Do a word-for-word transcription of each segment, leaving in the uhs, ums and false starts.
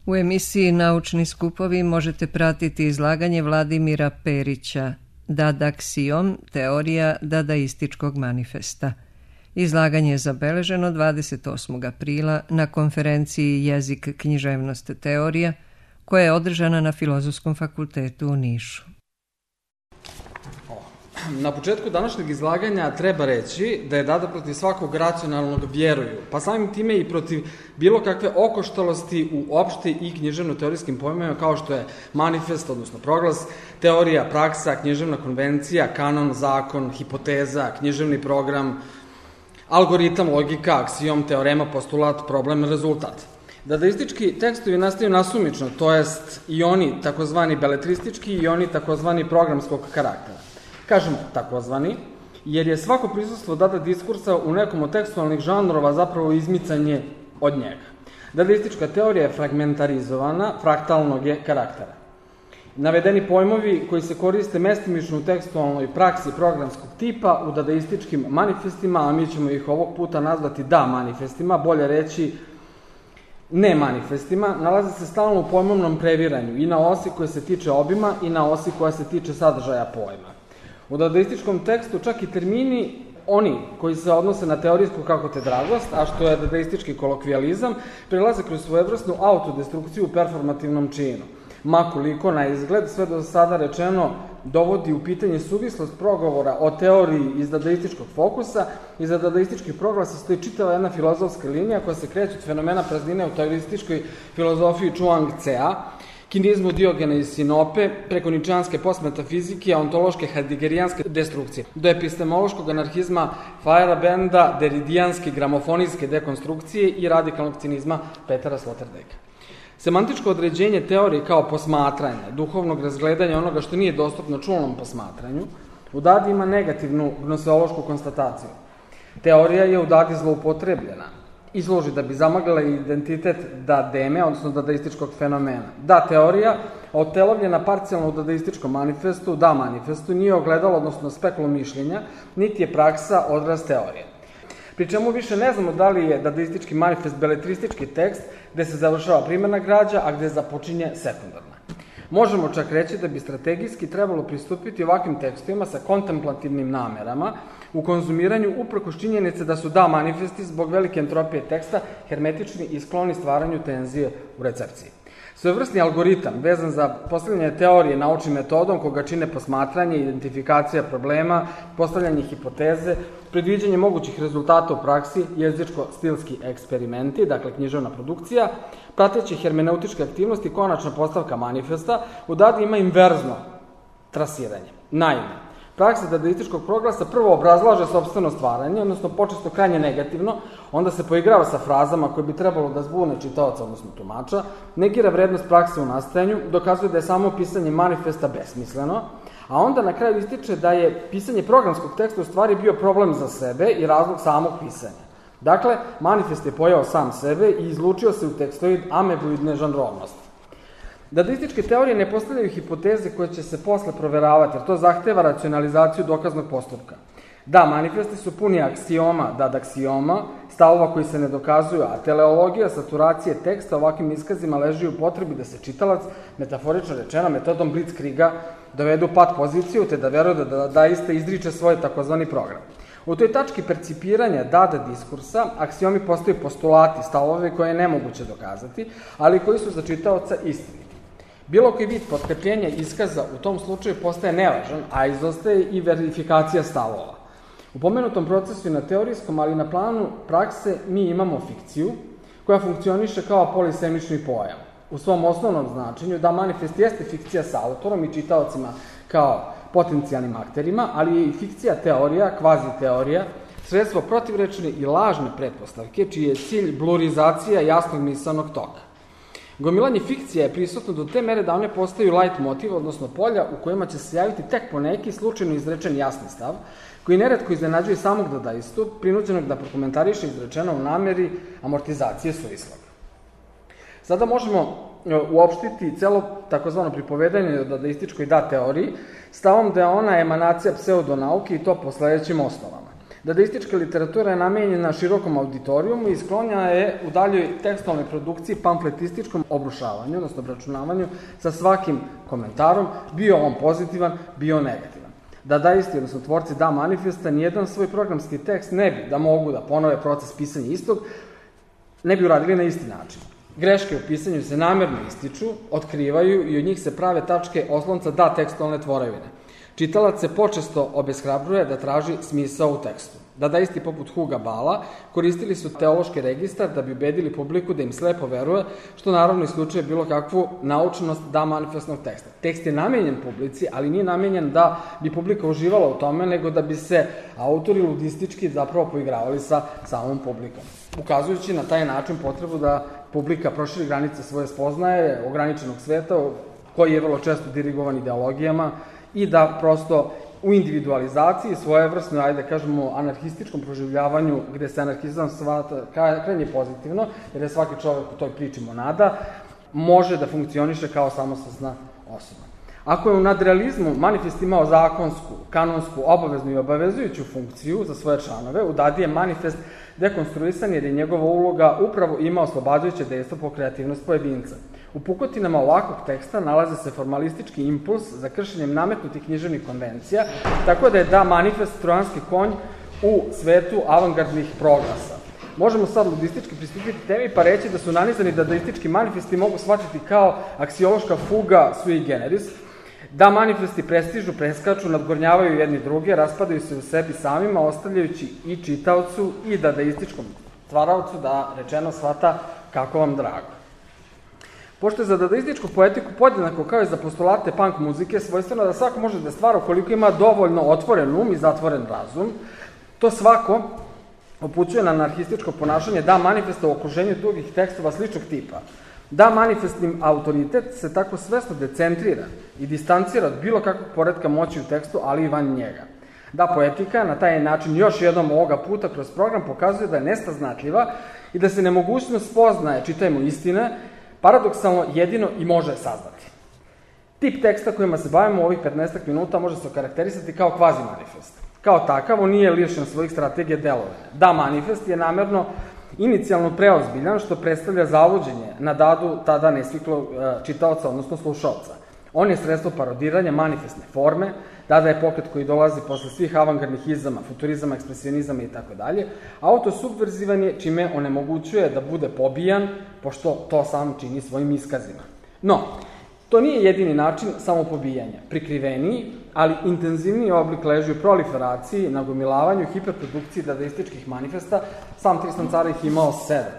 U emisiji Naučni skupovi možete pratiti izlaganje Vladimira Perića Dadaksiom, teorija dadaističkog manifesta. Izlaganje je zabeleženo dvadeset osmog aprila na konferenciji Jezik, književnost, teorija, koja je održana na Filozofskom fakultetu u Nišu. Na početku današnjeg izlaganja treba reći da je Dada protiv svakog racionalnog vjeruju, pa samim time i protiv bilo kakve okoštalosti u opšte i književno-teorijskim pojmovima kao što je manifest, odnosno proglas, teorija, praksa, književna konvencija, kanon, zakon, hipoteza, književni program, algoritam, logika, aksiom, teorema, postulat, problem, rezultat. Dadaistički tekstovi nastaju nasumično, to jest i oni takozvani beletristički i oni takozvani programskog karaktera. Kažemo takozvani, jer je svako prisustvo Dada diskursa u nekom od tekstualnih žanrova zapravo izmicanje od njega. Dadaistička teorija je fragmentarizovana, fraktalnog je karaktera. Navedeni pojmovi koji se koriste mestimično u tekstualnoj praksi programskog tipa u dadaističkim manifestima, a mi ćemo ih ovog puta nazvati da manifestima, bolje reći ne manifestima, nalaze se stalno u pojmovnom previranju i na osi koja se tiče obima i na osi koja se tiče sadržaja pojma. U dadaističkom tekstu čak i termini, oni koji se odnose na teorijsku kakotedragost, a što je dadaistički kolokvijalizam, prelaze kroz svojevrsnu autodestrukciju u performativnom činu. Makoliko na izgled sve do sada rečeno dovodi u pitanje suvislost progovora o teoriji iz dadaističkog fokusa, iza dadaističkih proglasa stoji čitava jedna filozofska linija koja se kreće od fenomena praznine u taoističkoj filozofiji Chuang Tsea, kinizmu Diogena iz Sinope, preko ničeanske postmetafizike, ontološke heideggerijanske destrukcije, do epistemološkog anarhizma Feyerabenda, deridijanske gramofonijske dekonstrukcije i radikalnog cinizma Petera Sloterdijka. Semantičko određenje teorije kao posmatranja, duhovnog razgledanja onoga što nije dostupno čulnom posmatranju, u Dadi ima negativnu gnoseološku konstataciju. Teorija je u Dadi zloupotrebljena i služi da bi zamaglila identitet dademe, odnosno dadaističkog fenomena. Da teorija, otelovljena parcijalno u dadaističkom manifestu, da manifestu, nije ogledalo, odnosno speklo mišljenja, niti je praksa odraz teorije. Pri čemu više ne znamo da li je dadaistički manifest beletristički tekst gde se završava primarna građa, a gde započinje sekundarna. Možemo čak reći da bi strategijski trebalo pristupiti ovakvim tekstovima sa kontemplativnim namerama u konzumiranju uprkos činjenice da su da manifesti zbog velike entropije teksta hermetični i skloni stvaranju tenzije u recepciji. Svojevrsni algoritam vezan za postavljanje teorije naučnim metodom koga čine posmatranje, identifikacija problema, postavljanje hipoteze, predviđanje mogućih rezultata u praksi, jezičko-stilski eksperimenti, dakle književna produkcija, prateće hermeneutičke aktivnosti, konačna postavka manifesta, u Dadi ima inverzno trasiranje. Naime, praksa dadaističkog proglasa prvo obrazlaže sopstveno stvaranje, odnosno počesto krajnje negativno, onda se poigrava sa frazama koje bi trebalo da zbune čitaoca, odnosno tumača, negira vrednost prakse u nastajanju, dokazuje da je samo pisanje manifesta besmisleno, a onda na kraju ističe da je pisanje programskog teksta u stvari bio problem za sebe i razlog samog pisanja. Dakle, manifest je pojao sam sebe i izlučio se u tekstoid ameboidne žanrovnosti. Dadaističke teorije ne postavljaju hipoteze koje će se posle proveravati, jer to zahteva racionalizaciju dokaznog postupka. Da, manifesti su puni aksioma, dadaksioma, stavova koji se ne dokazuju, a teleologija saturacije teksta ovakvim iskazima leži u potrebi da se čitalac, metaforično rečeno, metodom blitzkriga dovede u pat poziciju, te da veruje da dadaista izriče svoj takozvani program. U toj tački percipiranja Dada diskursa, aksiomi postaju postulati, stavove koje je nemoguće dokazati, ali koji su za čitaoca istiniti. Bilo koji vid potkrepljenja iskaza u tom slučaju postaje nevažan, a izostaje i verifikacija stavova. U pomenutom procesu i na teorijskom, ali i na planu prakse mi imamo fikciju koja funkcioniše kao polisemični pojam. U svom osnovnom značenju da manifest jeste fikcija sa autorom i čitaocima kao potencijalnim akterima, ali je i fikcija teorija, kvazi teorija, sredstvo protivrečne i lažne pretpostavke, čiji je cilj blurizacija jasnog misanog toka. Gomilanje fikcija je prisutno do te mere da one postaju light motiv, odnosno polja u kojima će se javiti tek po neki slučajno izrečen jasni stav, koji neretko iznenađuje samog dadaistu, prinuđenog da prokomentariše izrečeno u nameri amortizacije suvislog. Sada možemo uopštiti celo takozvano pripovedanje o dadaističkoj da teoriji stavom da je ona emanacija pseudonauke i to po sledećim osnovama. Dadaistička literatura je namenjena širokom auditorijumu i sklonjena je u daljoj tekstualnoj produkciji pamfletističkom obrušavanju, odnosno obračunavanju sa svakim komentarom, bio on pozitivan, bio negativan. Dadaisti, odnosno tvorci Da manifesta, nijedan svoj programski tekst ne bi, da mogu da ponove proces pisanja istog, ne bi uradili na isti način. Greške u pisanju se namerno ističu, otkrivaju i od njih se prave tačke oslonca da tekstualne tvorevine. Čitalac se počesto obeshrabruje da traži smisao u tekstu. Dadaisti poput Huga Bala koristili su teološki registar da bi ubedili publiku da im slepo veruje, što naravno isključuje bilo kakvu naučnost Da manifestnog teksta. Tekst je namenjen publici, ali nije namenjen da bi publika uživala u tome, nego da bi se autori ludistički zapravo poigravali sa samom publikom. Ukazujući na taj način potrebu da publika proširi granice svoje spoznaje, ograničenog sveta, koji je vrlo često dirigovan ideologijama, i da prosto u individualizaciji, svojevrsno, ajde kažemo, anarhističkom proživljavanju, gde se anarhizam shvata krajnje pozitivno, jer je svaki čovek u toj priči monada, može da funkcioniše kao samosvesna osoba. Ako je u nadrealizmu manifest imao zakonsku, kanonsku, obaveznu i obavezujuću funkciju za svoje članove, u Dadi je manifest dekonstruisan jer je njegova uloga upravo imao oslobađajuće dejstvo po kreativnost pojedinca. U pukotinama ovakvog teksta nalaze se formalistički impuls za kršenjem nametnutih književnih konvencija, tako da je Da manifest trojanski konj u svetu avangardnih proglasa. Možemo sad ludistički pristupiti temi pa reći da su nanizani dadaistički manifesti mogu shvatiti kao aksiološka fuga sui generis. Da manifesti prestižu, preskaču, nadgornjavaju jedni druge, raspadaju se u sebi samima, ostavljajući i čitaocu i dadaističkom stvaraocu da rečeno shvata kako vam drago. Pošto je za dadaističku poetiku podjednako kao i za postulate punk muzike svojstveno da svako može da stvara ukoliko ima dovoljno otvoren um i zatvoren razum, to svako upućuje na anarhističko ponašanje Da manifesta u okruženju drugih tekstova sličnog tipa. Da manifestnim autoritet se tako svesno decentrira i distancira od bilo kakvog poretka moći u tekstu, ali i van njega. Da poetika na taj način još jednom ovoga puta kroz program pokazuje da je nestaznatljiva i da se nemogućnost spoznaje, čitajmo istine, paradoksalno jedino i može saznati. Tip teksta kojima se bavimo u ovih petnaestak minuta može se okarakterisati kao kvazi manifest. Kao takav, on nije lišen svojih strategije delovanja. Da manifest je namerno inicijalno preozbiljan, što predstavlja zavođenje na Dadu tada nesviklog čitaoca, odnosno slušaoca. On je sredstvo parodiranja manifestne forme, Dada je pokret koji dolazi posle svih avangardnih izama, futurizama, ekspresionizama i tako dalje. Autosubverzivan je, čime onemogućuje da bude pobijan, pošto to sam čini svojim iskazima. No, to nije jedini način samopobijanja. Prikriveniji, ali intenzivniji oblik leži u proliferaciji, nagomilavanju, hiperprodukciji dadaističkih manifesta. Sam Tristan Tzara ih imao sedam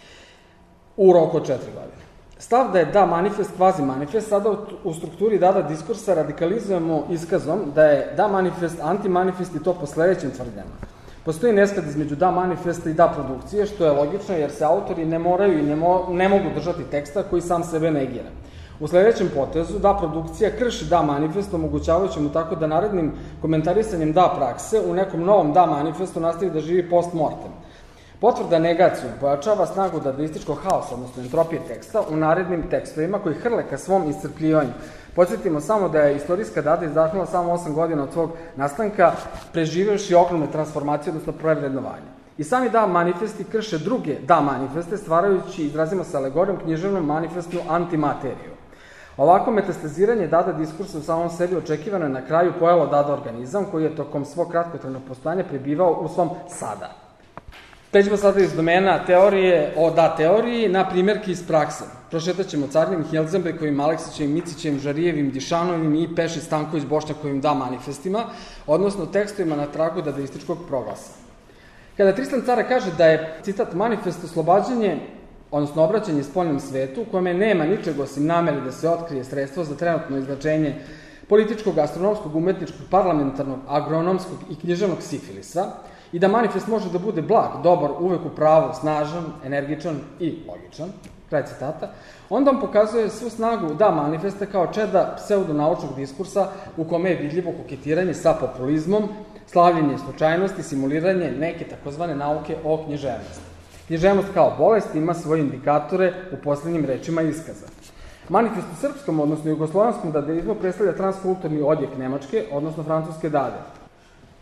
u roku od četiri godine. Stav da je Da manifest kvazi manifest sada u strukturi Dada diskursa radikalizujemo iskazom da je Da manifest antimanifest i to po sledećim tvrdnjama. Postoji nesklad između Da manifesta i Da produkcije, što je logično jer se autori ne moraju i ne, mo ne mogu držati teksta koji sam sebe negira. U sledećem potezu Da produkcija krši Da manifest, omogućavajući mu tako da narednim komentarisanjem Da prakse u nekom novom Da manifestu nastavi da živi post mortem. Potvrda negacijom pojačava snagu dadaističkog haosa, odnosno entropije teksta, u narednim tekstovima koji hrle ka svom iscrpljivanju. Podsjetimo samo da je istorijska Dada izdahnula samo osam godina od svog nastanka, preživevši ogromne transformacije, odnosno prevrednovanje. I sami Da manifesti krše druge Da manifeste, stvarajući, izrazimo se alegorijom, književnom manifestnu antimateriju. Ovako metastaziranje Dada diskursa u samom sebi očekivano je na kraju pojelo Dada organizam, koji je tokom svog kratkotrajnog postojanja prebivao u svom sada. Pređemo sada iz domena teorije o Da teoriji na primjerke iz prakse. Prošetat ćemo Carnim, Helzenbekovim, Aleksićevim, Micićevim, Žarijevim, Dišanovim i Peši Stanković Bošnjakovim Da manifestima, odnosno tekstovima na tragu dadaističkog proglasa. Kada Tristan Tzara kaže da je, citat, manifest oslobađanje, odnosno obraćanje spoljnom svetu, u kome nema ničeg osim namere da se otkrije sredstvo za trenutno izlačenje političkog, astronomskog, umetničkog, parlamentarnog, agronomskog i književnog sifilisa, i da manifest može da bude blag, dobar, uvek u pravu, snažan, energičan i logičan, kraj citata, onda on pokazuje svu snagu Da manifesta kao čeda pseudonaučnog diskursa u kome je vidljivo koketiranje sa populizmom, slavljenje slučajnosti, simuliranje neke takozvane nauke o književnosti. Književnost kao bolest ima svoje indikatore u poslednjim rečima iskaza. Manifest u srpskom, odnosno jugoslovenskom dadaizmu predstavlja transkulturni odjek Nemačke, odnosno francuske Dade.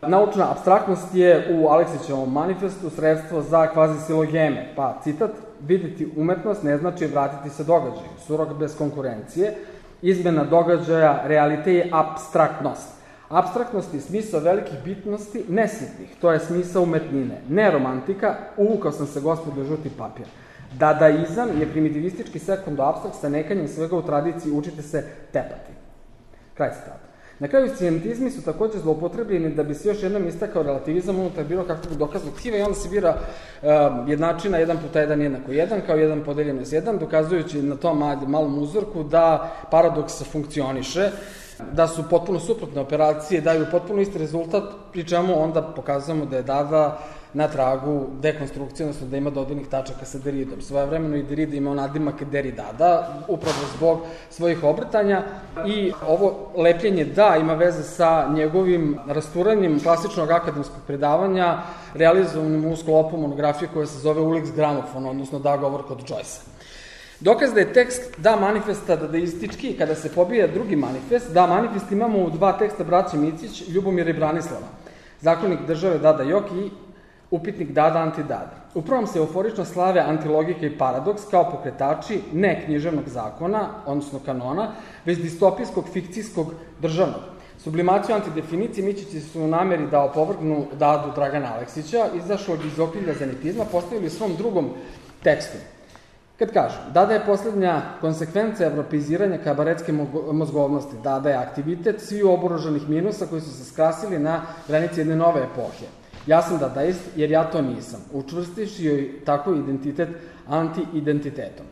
Naučna apstraktnost je u Aleksićevom manifestu sredstvo za kvazisilogeme, pa citat, vidjeti umetnost ne znači vratiti se događaju, surog bez konkurencije, izmena događaja, realite je apstraktnost. Apstraktnost je smisao velikih bitnosti, nesitnih, to je smisao umetnine, ne romantika, uvukao sam se gospodu žuti papir. Dadaizam je primitivistički sekundoapstrakt sa nekanjem svega u tradiciji učite se tepati. Kraj citata. Na kraju, scientizmi su takođe zloupotrebljeni da bi se još jednom istakao relativizam unutar bilo kakvog dokaznog tkiva i onda se bira uh, jednačina jedan puta jedan jednako jedan, kao jedan podeljeno s jedan, dokazujući na tom malom uzorku da paradoks funkcioniše, da su potpuno suprotne operacije, daju potpuno isti rezultat, pri čemu onda pokazujemo da je Dada na tragu dekonstrukcije, odnosno da ima dodirnih tačaka sa Deridom. Svojevremeno i Derrida imao nadimak Deridada, upravo zbog svojih obrtanja i ovo lepljenje da ima veze sa njegovim rasturanjem klasičnog akademskog predavanja, realizovanim u sklopu monografije koja se zove Ulix gramofon, odnosno Da govor kod Joyce-a. Dokaz da je tekst Da manifesta dadaistički, kada se pobija drugi manifest, Da manifest imamo u dva teksta braće Micić, Ljubomira i Branislava, Zakonik države Dada Jok i Upitnik Dada anti-Dada. U prvom se euforično slave antilogika i paradoks kao pokretači ne književnog zakona, odnosno kanona, već distopijskog, fikcijskog državnog. Sublimaciju antidefinicije Mićići su u nameri da opovrgnu Dadu Dragana Aleksića, izašlog iz okrilja zanitizma, postavili u svom drugom tekstu. Kad kažu, Dada je poslednja konsekvenca evropeiziranja kabaretske mozgovnosti. Dada je aktivitet sviju oboružanih minusa koji su se skrasili na granici jedne nove epohe. Ja sam dadaist jer ja to nisam, učvrstiš joj tako identitet anti-identitetom.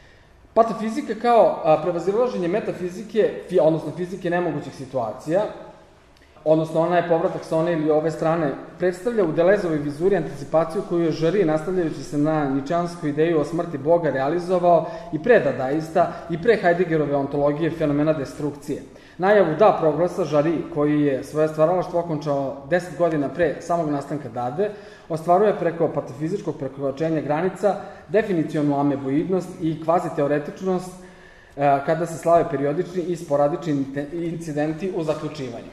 Patafizika kao prevazilaženje metafizike, odnosno fizike nemogućih situacija, odnosno ona je povratak sa one ili ove strane, predstavlja u Delezovoj vizuri anticipaciju koju je Žari, nastavljajući se na ničansku ideju o smrti Boga, realizovao i pre dadaista i pre Heideggerove ontologije fenomena destrukcije. Najavu Da proglasa Žari, koji je svoje stvaralaštvo okončao deset godina pre samog nastanka Dade, ostvaruje preko patafizičkog prekoračenja granica definicionalnu ameboidnost i kvaziteoretičnost kada se slave periodični i sporadični incidenti u zaključivanju.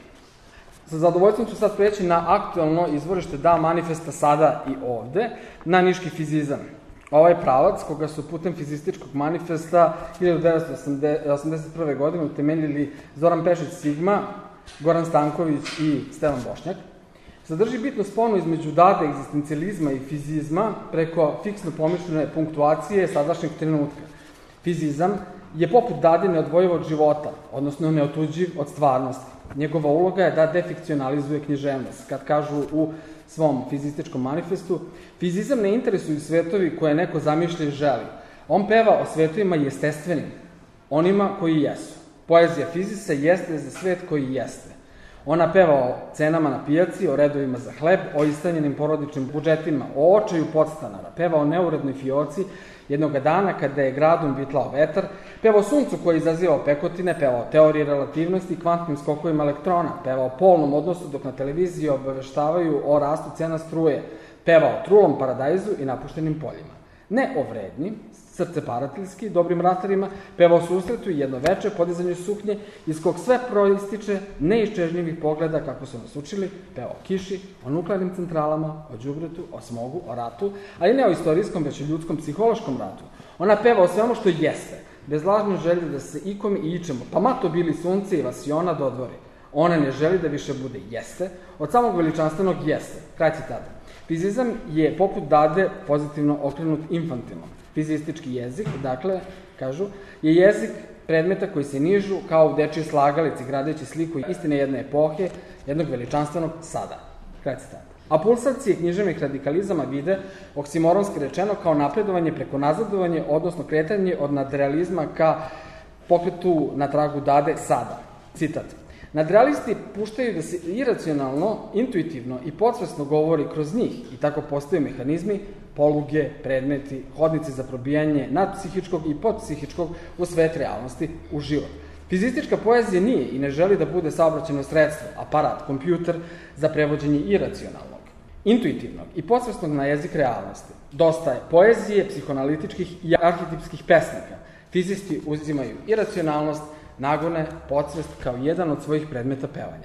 Sa zadovoljstvom ću sad preći na aktuelno izvorište Da manifesta sada i ovde, na niški fizizam. Ovaj pravac, koga su putem fizističkog manifesta hiljadu devetsto osamdeset prve. godine utemeljili Zoran Pešić Sigma, Goran Stanković i Stevan Bošnjak, sadrži bitnu sponu između Dade, egzistencializma i fizizma preko fiksno pomišljene punktuacije sadašnjeg trenutka. Fizizam je poput Dade neodvojiv od života, odnosno neotuđiv od stvarnosti. Njegova uloga je da defikcionalizuje književnost. Kad kažu u svom fizističkom manifestu, fizizam ne interesuju svetovi koje neko zamišlja i želi. On peva o svetovima jestestvenim, onima koji jesu. Poezija fizisa jeste za svet koji jeste. Ona peva o cenama na pijaci, o redovima za hleb, o istanjenim porodičnim budžetima, o očaju podstanara, peva o neurednoj fioci jednoga dana kada je gradom vitlao vetar, peva o suncu koji izaziva pekotine, peva o teoriji relativnosti i kvantnim skokovima elektrona, peva o polnom odnosu dok na televiziji obaveštavaju o rastu cena struje, peva o trulom paradajzu i napuštenim poljima. Ne o vrednim, srceparateljski, dobrim ratarima, peva o susretu i jednoveče, podizanju suknje, iz kog sve proističe neiščežnjivih pogleda, kako su nas učili, peva o kiši, o nuklearnim centralama, o đubretu, o smogu, o ratu, ali ne o istorijskom, već o ljudskom psihološkom ratu. Ona peva o svemu što jeste, bez lažne želje da se ikom i ičemo, pa ma to bili sunce i vasiona dodvori. Ona ne želi da više bude jeste, od samog veličanstvenog jeste. Kraj citata. Fizizam je poput Dade pozitivno okrenut infantilno. Fizistički jezik, dakle, kažu, je jezik predmeta koji se nižu kao u dečiji slagalici, gradeći sliku istine jedne epohe, jednog veličanstvenog sada. Kraj citata. A pulsacije književnih radikalizama vide, oksimoronski rečeno, kao napredovanje preko nazadovanje, odnosno kretanje od nadrealizma ka pokretu na tragu Dade sada. Citat. Nadrealisti puštaju da se iracionalno, intuitivno i podsvesno govori kroz njih i tako postaju mehanizmi, poluge, predmeti, hodnici za probijanje nadpsihičkog i podpsihičkog u svet realnosti, u život. Fizistička poezija nije i ne želi da bude saobraćajno sredstvo, aparat, kompjuter za prevođenje iracionalnog, intuitivnog i podsvesnog na jezik realnosti. Dosta je poezije, psihoanalitičkih i arhetipskih pesnika. Fizisti uzimaju iracionalnost, nagone, podsvest kao jedan od svojih predmeta pevanja.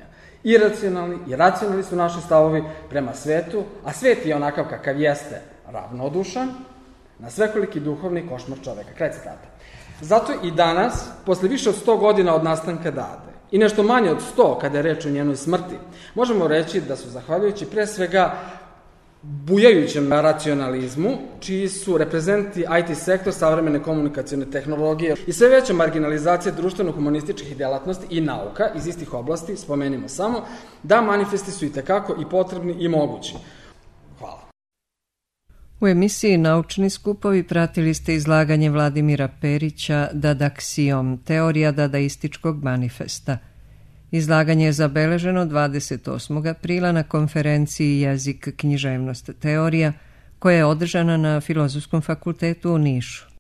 iracionalni i racionalni su naši stavovi prema svetu, a svet je onakav kakav jeste, ravnodušan, na svekoliki duhovni košmar čoveka. Kraj citata. Zato i danas, posle više od sto godina od nastanka Dade, i nešto manje od sto kada je reč o njenoj smrti, možemo reći da su, zahvaljujući pre svega bujajućem racionalizmu, čiji su reprezenti I T sektor, savremene komunikacione tehnologije i sve veća marginalizacija društveno-humanističkih delatnosti i nauka iz istih oblasti, spomenimo samo, da manifesti su i tekako i potrebni i mogući. Hvala. U emisiji Naučni skupovi pratili ste izlaganje Vladimira Perića Dadaksijom, teorija dadaističkog manifesta. Izlaganje je zabeleženo dvadeset osmog aprila na konferenciji Jezik, književnost, teorija, koja je održana na Filozofskom fakultetu u Nišu.